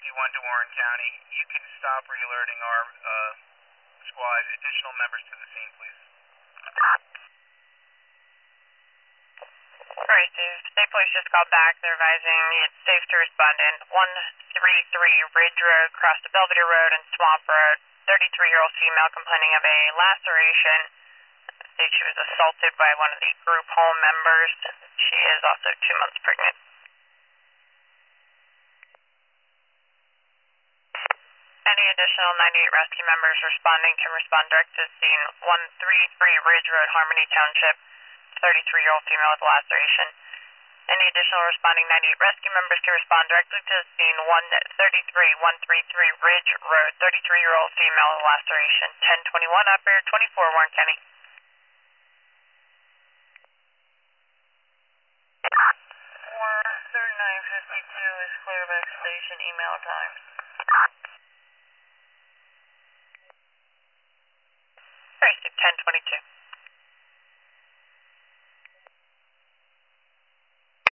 51 to Warren County. You can stop re-alerting our squad. Additional members to the scene, please. Sorry, Steve. State Police just got back. They're advising it's safe to respond in 133 Ridge Road, across the Belvedere Road and Swamp Road. 33-year-old female complaining of a laceration. States she was assaulted by one of the group home members. She is also 2 months pregnant. Any additional 98 rescue members responding can respond direct to scene 133 Ridge Road, Harmony Township. 33-year-old female with laceration. Any additional responding 98 rescue members can respond directly to scene 133 Ridge Road. 33-year-old female with laceration. 1021 operator 24 Warren County. 3952 is Clearback Station. Email time. Sorry, 1022.